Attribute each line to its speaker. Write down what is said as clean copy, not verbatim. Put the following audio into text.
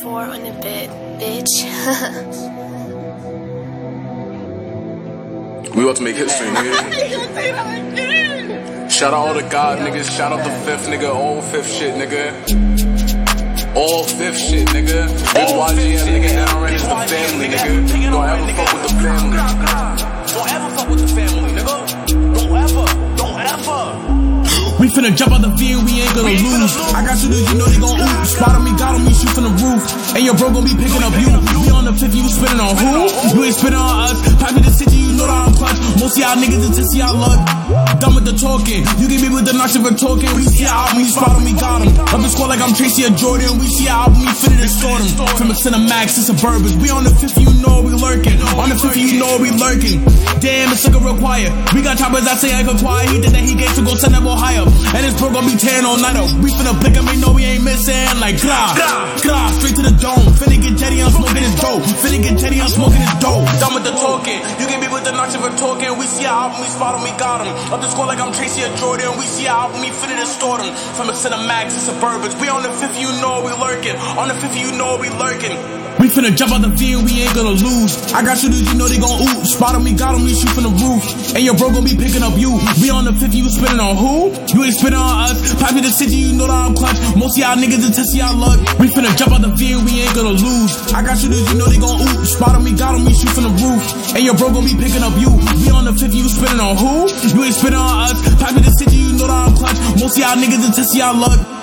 Speaker 1: 4 on the bed, bitch.
Speaker 2: We about to make history, nigga. Shout out all the God niggas, shout out the fifth nigga, all fifth shit, nigga. All fifth shit, nigga. Big YGM nigga, now is the family, nigga. Don't ever fuck with the family.
Speaker 3: Don't ever fuck with the family, nigga. Don't ever.
Speaker 4: We finna jump out the V and we ain't gonna lose. I got shooters, you know they gon' oop. Spot on me, got on me, shoot from the roof. And your bro gon' be picking up you. We on the 50, you spinning on who? You ain't spinning on us. Pipe in the city, you know that I'm clutch. Most of y'all niggas is to see y'all luck. Done with the talking. You can be with the knocks of a talking. We see our album, you spot on me, got him. Up the squad like I'm Tracy or Jordan. We see our album, we fitted and stored him. From a Cinemax to Suburbans. We on the 50, you know we lurking. On the 50, you know we lurking. Damn, it's looking real quiet. We got choppers that say I could quiet. He did that, he gave to go send that boy higher. And his bro gon' be tan all night up. We finna blink him, ain't know we ain't missing. Like, grah, straight to the dome. Finna get jetty, I'm smoking his dope. Finna get jetty, I'm smoking his dope. Done with the talking. You can be with the knocks of a talking. We see our album, we spot him, we got him. Up the squad like I'm Tracy or Jordan. We see our album, we fitted and stored him. From a Cinemax to Suburbans. We on the 50, you know we lurking. On the 50, you know we lurking. We finna jump out the V and we ain't gonna lose. I got shooters, you know they gon' oop. Spot on me, got on me, shoot from the roof. And your bro gon' be picking up you. We on the 50, you spinning on who? You ain't spinning on us. Pipe in the city, you know that I'm clutch. Most of y'all niggas is to see y'all luck. We finna jump out the V and we ain't gonna lose. I got shooters, you know they gon' oop. Spot on me, got on me, shoot from the roof. And your bro gon' be picking up you. We on the 50, you spinning on who? You ain't spinning on us. Pipe in the city, you know that I'm clutch. Most of y'all niggas is to see y'all luck.